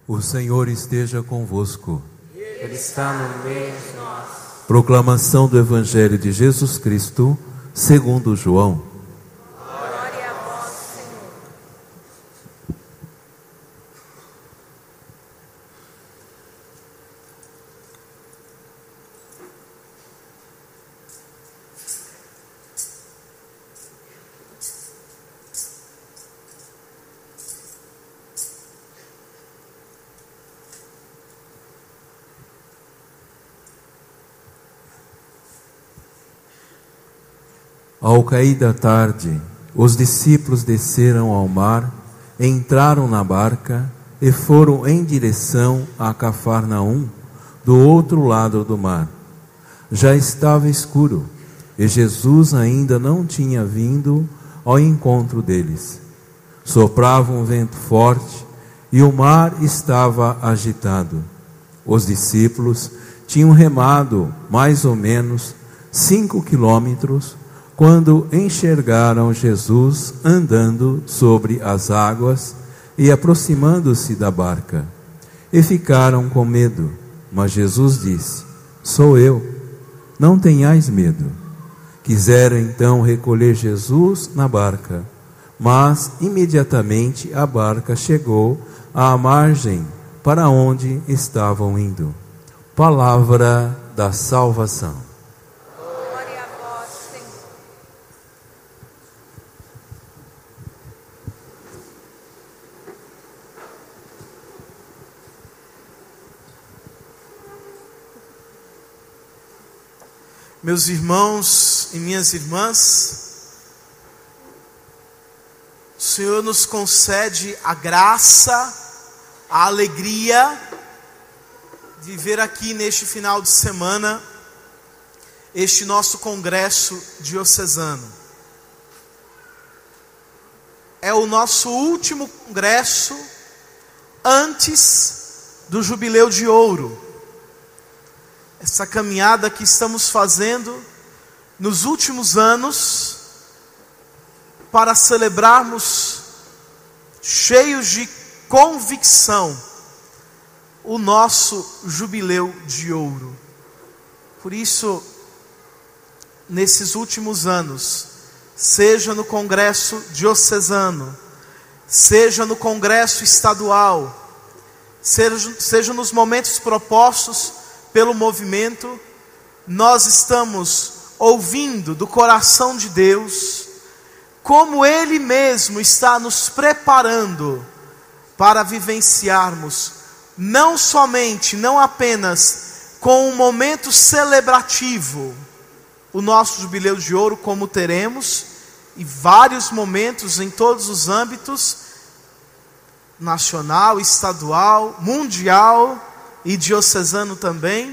O Senhor esteja convosco. Ele está no meio de nós. Proclamação do Evangelho de Jesus Cristo, segundo João. Glória a vós, Senhor. Ao cair da tarde, os discípulos desceram ao mar, entraram na barca e foram em direção a Cafarnaum, do outro lado do mar. Já estava escuro e Jesus ainda não tinha vindo ao encontro deles. Soprava um vento forte e o mar estava agitado. Os discípulos tinham remado mais ou menos 5 quilômetros quando enxergaram Jesus andando sobre as águas e aproximando-se da barca. E ficaram com medo. Mas Jesus disse: Sou eu, não tenhais medo. Quiseram então recolher Jesus na barca, mas imediatamente a barca chegou à margem para onde estavam indo. Palavra da salvação. Glória a vós, Senhor. Meus irmãos e minhas irmãs, o Senhor nos concede a graça, a alegria de ver aqui neste final de semana este nosso congresso diocesano. É o nosso último congresso antes do Jubileu de Ouro. Essa caminhada que estamos fazendo nos últimos anos para celebrarmos, cheios de convicção, o nosso Jubileu de Ouro. Por isso, nesses últimos anos, seja no Congresso Diocesano, seja no Congresso Estadual, seja nos momentos propostos pelo movimento, nós estamos ouvindo do coração de Deus como Ele mesmo está nos preparando para vivenciarmos não apenas com um momento celebrativo o nosso Jubileu de Ouro, como teremos, e vários momentos em todos os âmbitos, nacional, estadual, mundial e diocesano também,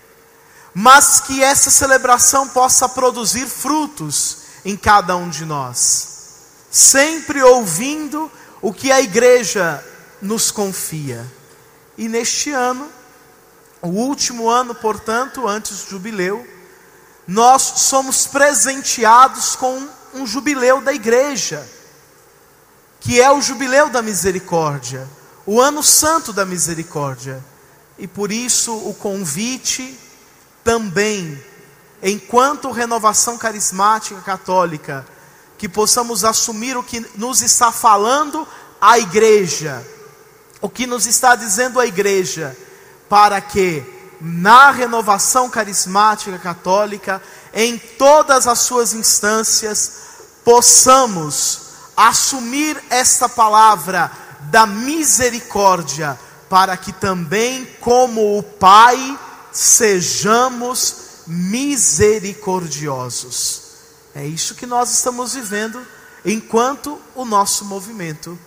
mas que essa celebração possa produzir frutos em cada um de nós, sempre ouvindo o que a igreja nos confia. E neste ano, o último ano, portanto, antes do jubileu, nós somos presenteados com um jubileu da igreja, que é o Jubileu da Misericórdia, o Ano Santo da Misericórdia. E por isso o convite também, enquanto renovação carismática católica, que possamos assumir o que nos está falando a igreja, o que nos está dizendo a igreja, para que na renovação carismática católica, em todas as suas instâncias, possamos assumir esta palavra da misericórdia, para que também, como o Pai, sejamos misericordiosos. É isso que nós estamos vivendo enquanto o nosso movimento.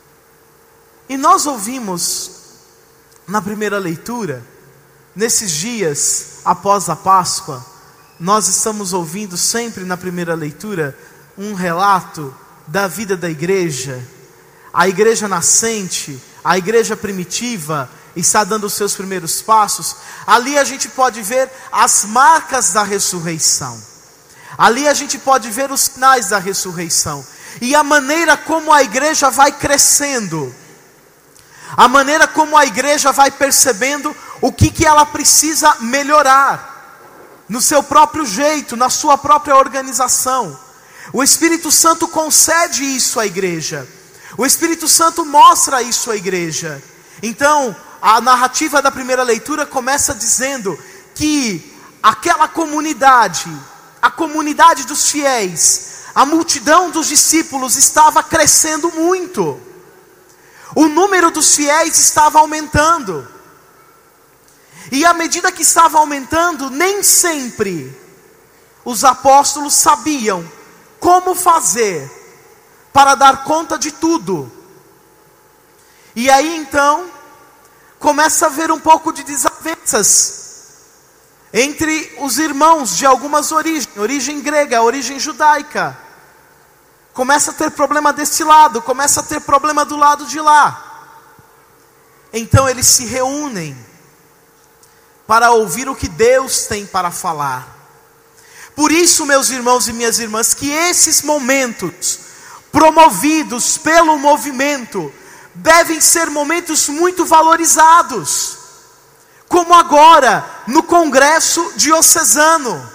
E nós ouvimos na primeira leitura, nesses dias após a Páscoa, nós estamos ouvindo sempre na primeira leitura um relato da vida da igreja. A igreja nascente, a igreja primitiva, está dando os seus primeiros passos. Ali a gente pode ver as marcas da ressurreição. Ali a gente pode ver os sinais da ressurreição. E a maneira como a igreja vai crescendo. A maneira como a igreja vai percebendo o que ela precisa melhorar no seu próprio jeito, na sua própria organização. O Espírito Santo concede isso à igreja. O Espírito Santo mostra isso à igreja. Então, a narrativa da primeira leitura começa dizendo que aquela comunidade, a comunidade dos fiéis, a multidão dos discípulos estava crescendo muito. O número dos fiéis estava aumentando. E à medida que estava aumentando, nem sempre os apóstolos sabiam como fazer para dar conta de tudo. E aí então, começa a haver um pouco de desavenças entre os irmãos de algumas origens, origem grega, origem judaica. Começa a ter problema desse lado, começa a ter problema do lado de lá. Então eles se reúnem para ouvir o que Deus tem para falar. Por isso, meus irmãos e minhas irmãs, que esses momentos promovidos pelo movimento devem ser momentos muito valorizados, como agora no Congresso Diocesano.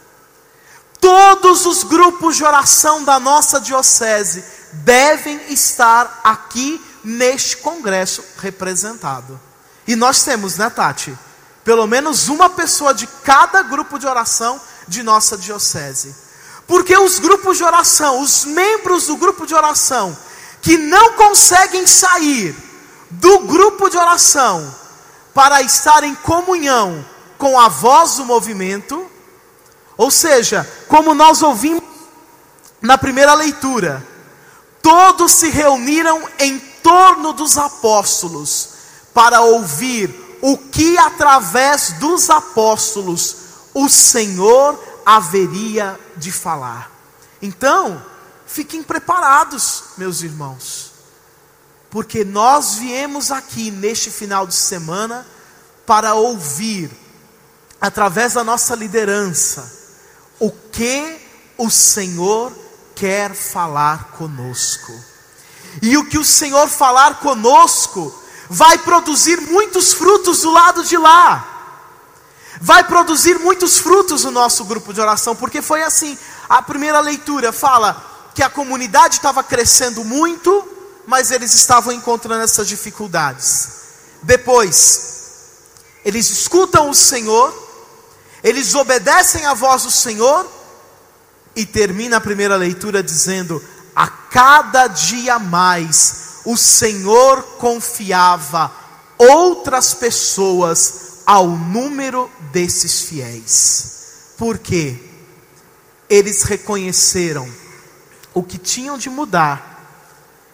Todos os grupos de oração da nossa diocese devem estar aqui neste congresso representado. E nós temos, né, Tati? Pelo menos uma pessoa de cada grupo de oração de nossa diocese. Porque os grupos de oração, os membros do grupo de oração, que não conseguem sair do grupo de oração para estar em comunhão com a voz do movimento, ou seja, como nós ouvimos na primeira leitura, todos se reuniram em torno dos apóstolos para ouvir o que através dos apóstolos o Senhor haveria de falar. Então, fiquem preparados, meus irmãos, porque nós viemos aqui neste final de semana para ouvir, através da nossa liderança, o que o Senhor quer falar conosco. E o que o Senhor falar conosco vai produzir muitos frutos do lado de lá. Vai produzir muitos frutos no nosso grupo de oração, porque foi assim. A primeira leitura fala que a comunidade estava crescendo muito, mas eles estavam encontrando essas dificuldades. Depois, eles escutam o Senhor, eles obedecem à voz do Senhor, e termina a primeira leitura dizendo: a cada dia mais o Senhor confiava outras pessoas ao número desses fiéis. Por quê? Eles reconheceram o que tinham de mudar,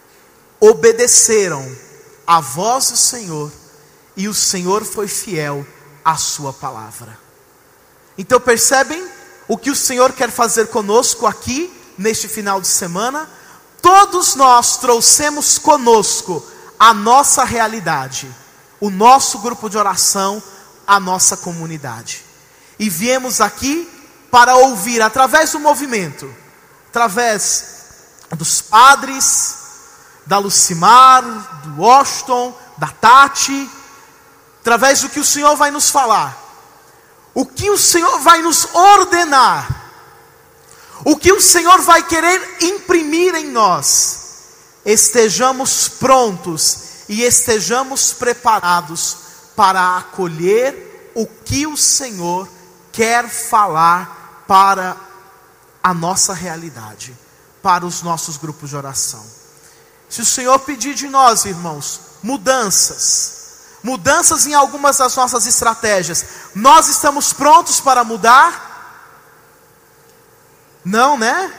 obedeceram à voz do Senhor, e o Senhor foi fiel à sua palavra. Então percebem o que o Senhor quer fazer conosco aqui, neste final de semana? Todos nós trouxemos conosco a nossa realidade, o nosso grupo de oração, a nossa comunidade. E viemos aqui para ouvir, através do movimento, através dos padres, da Lucimar, do Washington, da Tati, através do que o Senhor vai nos falar, o que o Senhor vai nos ordenar, o que o Senhor vai querer imprimir em nós. Estejamos prontos e estejamos preparados para acolher o que o Senhor quer falar para a nossa realidade, para os nossos grupos de oração. Se o Senhor pedir de nós, irmãos, mudanças em algumas das nossas estratégias, nós estamos prontos para mudar? Não, né?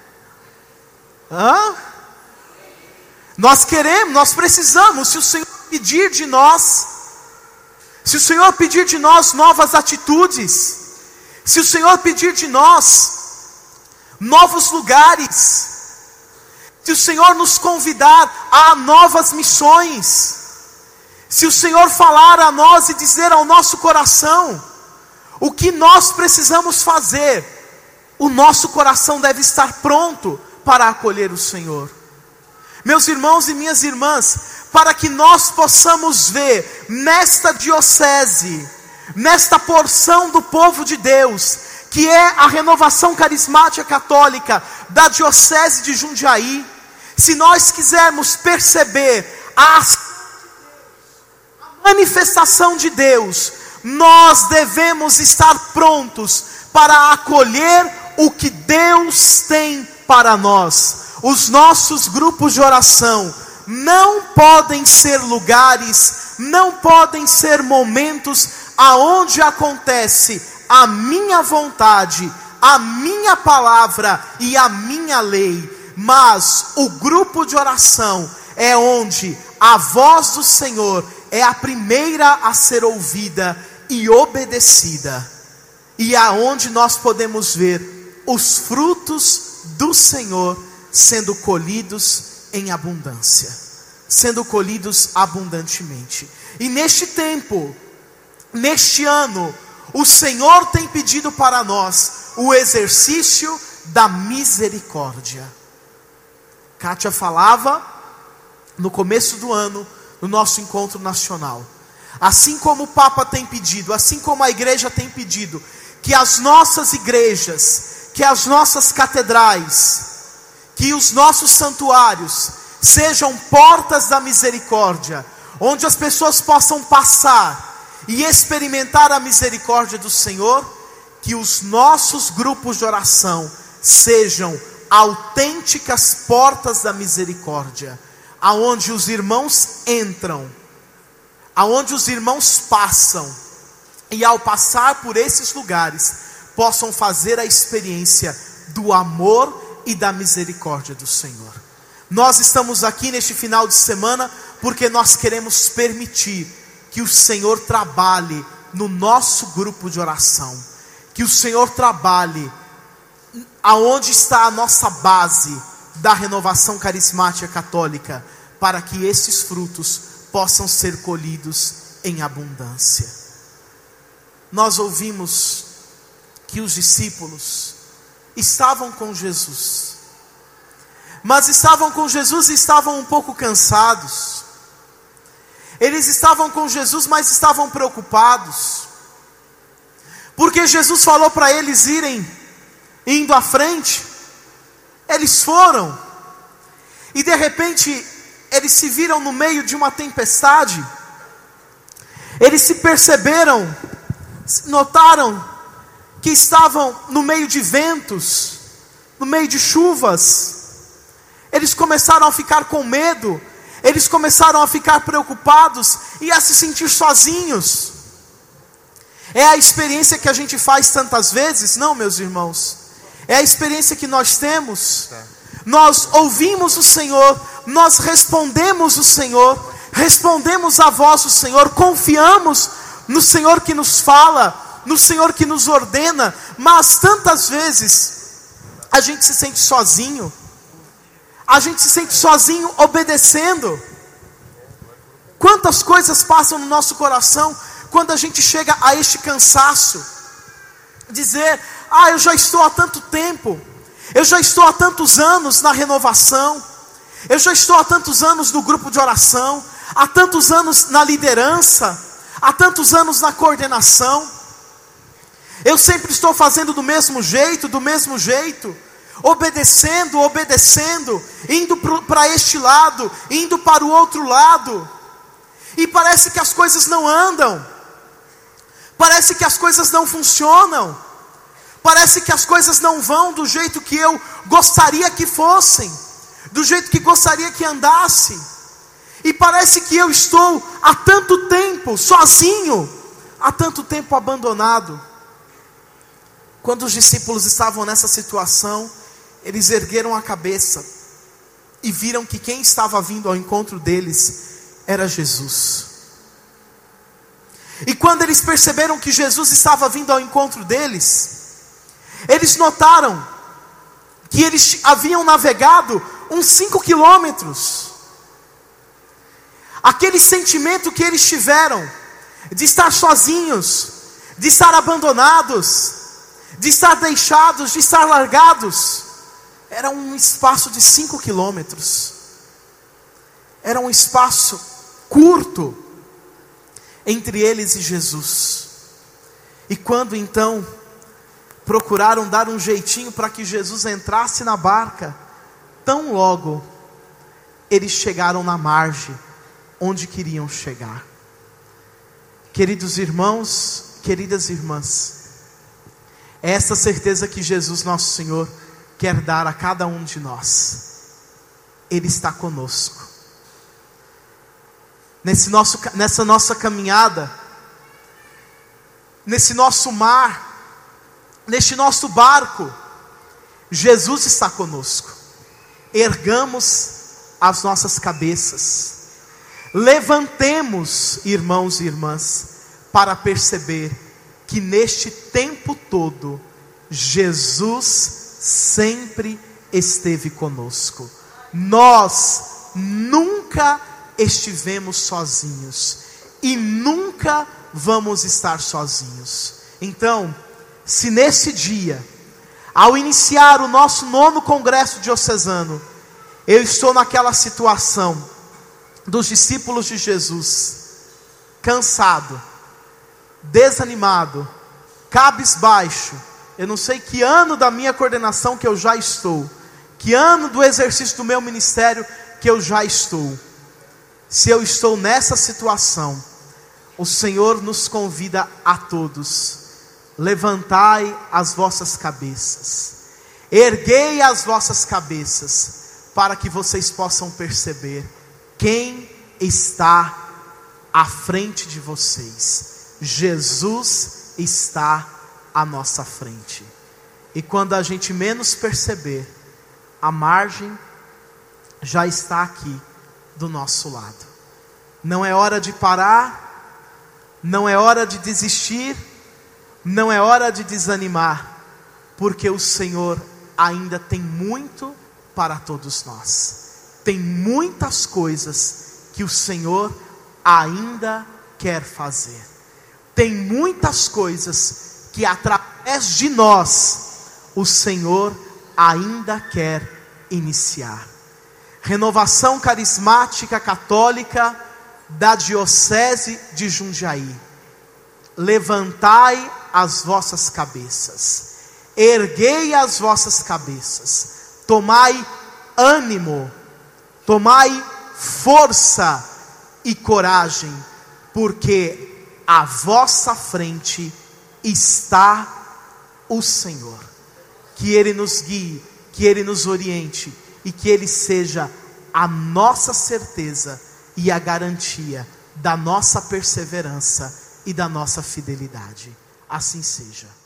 Nós queremos, nós precisamos. Se o Senhor pedir de nós, se o Senhor pedir de nós novas atitudes, se o Senhor pedir de nós novos lugares, se o Senhor nos convidar a novas missões, se o Senhor falar a nós e dizer ao nosso coração o que nós precisamos fazer, o nosso coração deve estar pronto para acolher o Senhor. Meus irmãos e minhas irmãs, para que nós possamos ver nesta diocese, nesta porção do povo de Deus, que é a Renovação Carismática Católica da Diocese de Jundiaí, se nós quisermos perceber a manifestação de Deus, nós devemos estar prontos para acolher o que Deus tem para nós. Os nossos grupos de oração não podem ser lugares, não podem ser momentos aonde acontece a minha vontade, a minha palavra e a minha lei, mas o grupo de oração é onde a voz do Senhor é a primeira a ser ouvida e obedecida, e aonde nós podemos ver os frutos do Senhor sendo colhidos em abundância, sendo colhidos abundantemente. E neste tempo, neste ano, o Senhor tem pedido para nós o exercício da misericórdia. Kátia falava no começo do ano, no nosso encontro nacional, assim como o Papa tem pedido, assim como a igreja tem pedido, que as nossas igrejas, que as nossas catedrais, que os nossos santuários sejam portas da misericórdia, onde as pessoas possam passar e experimentar a misericórdia do Senhor, que os nossos grupos de oração sejam autênticas portas da misericórdia, aonde os irmãos entram, aonde os irmãos passam, e ao passar por esses lugares, possam fazer a experiência do amor e da misericórdia do Senhor. Nós estamos aqui neste final de semana porque nós queremos permitir que o Senhor trabalhe no nosso grupo de oração, que o Senhor trabalhe aonde está a nossa base da Renovação Carismática Católica, para que esses frutos possam ser colhidos em abundância. Nós ouvimos que os discípulos estavam com Jesus, mas estavam com Jesus e estavam um pouco cansados. Eles estavam com Jesus, mas estavam preocupados, porque Jesus falou para eles irem indo à frente. Eles foram, e de repente eles se viram no meio de uma tempestade. Eles se perceberam, notaram que estavam no meio de ventos, no meio de chuvas. Eles começaram a ficar com medo, eles começaram a ficar preocupados e a se sentir sozinhos. É a experiência que a gente faz tantas vezes, não, meus irmãos? É a experiência que nós temos. Nós ouvimos o Senhor, nós respondemos o Senhor, respondemos a voz do Senhor, confiamos no Senhor que nos fala, no Senhor que nos ordena, mas tantas vezes a gente se sente sozinho, a gente se sente sozinho obedecendo. Quantas coisas passam no nosso coração quando a gente chega a este cansaço, dizer: eu já estou há tanto tempo, eu já estou há tantos anos na renovação, eu já estou há tantos anos no grupo de oração, há tantos anos na liderança, há tantos anos na coordenação, eu sempre estou fazendo do mesmo jeito, obedecendo, indo para este lado, indo para o outro lado, e parece que as coisas não andam, parece que as coisas não funcionam, parece que as coisas não vão do jeito que eu gostaria que fossem, do jeito que gostaria que andasse, e parece que eu estou há tanto tempo sozinho, há tanto tempo abandonado. Quando os discípulos estavam nessa situação, eles ergueram a cabeça e viram que quem estava vindo ao encontro deles era Jesus. E quando eles perceberam que Jesus estava vindo ao encontro deles, eles notaram que eles haviam navegado uns 5 quilômetros. Aquele sentimento que eles tiveram de estar sozinhos, de estar abandonados, de estar deixados, de estar largados, era um espaço de 5 quilômetros. Era um espaço curto entre eles e Jesus. E quando então procuraram dar um jeitinho para que Jesus entrasse na barca, tão logo eles chegaram na margem onde queriam chegar. Queridos irmãos, queridas irmãs, é essa certeza que Jesus nosso Senhor quer dar a cada um de nós. Ele está conosco. Nessa nossa caminhada, nesse nosso mar, neste nosso barco, Jesus está conosco. Ergamos as nossas cabeças, levantemos, irmãos e irmãs, para perceber que neste tempo todo, Jesus sempre esteve conosco. Nós nunca estivemos sozinhos e nunca vamos estar sozinhos. Então, se nesse dia, ao iniciar o nosso 9º Congresso Diocesano, eu estou naquela situação dos discípulos de Jesus, cansado, desanimado, cabisbaixo, eu não sei que ano da minha coordenação que eu já estou, que ano do exercício do meu ministério que eu já estou. Se eu estou nessa situação, o Senhor nos convida a todos: levantai as vossas cabeças, erguei as vossas cabeças, para que vocês possam perceber quem está à frente de vocês. Jesus está à nossa frente. E quando a gente menos perceber, a margem já está aqui do nosso lado. Não é hora de parar, não é hora de desistir, não é hora de desanimar, porque o Senhor ainda tem muito para todos nós. Tem muitas coisas que o Senhor ainda quer fazer. Tem muitas coisas que através de nós o Senhor ainda quer iniciar. Renovação Carismática Católica da Diocese de Jundiaí, levantai as vossas cabeças, erguei as vossas cabeças, tomai ânimo, tomai força e coragem, porque à vossa frente está o Senhor. Que Ele nos guie, que Ele nos oriente e que Ele seja a nossa certeza e a garantia da nossa perseverança e da nossa fidelidade. Assim seja.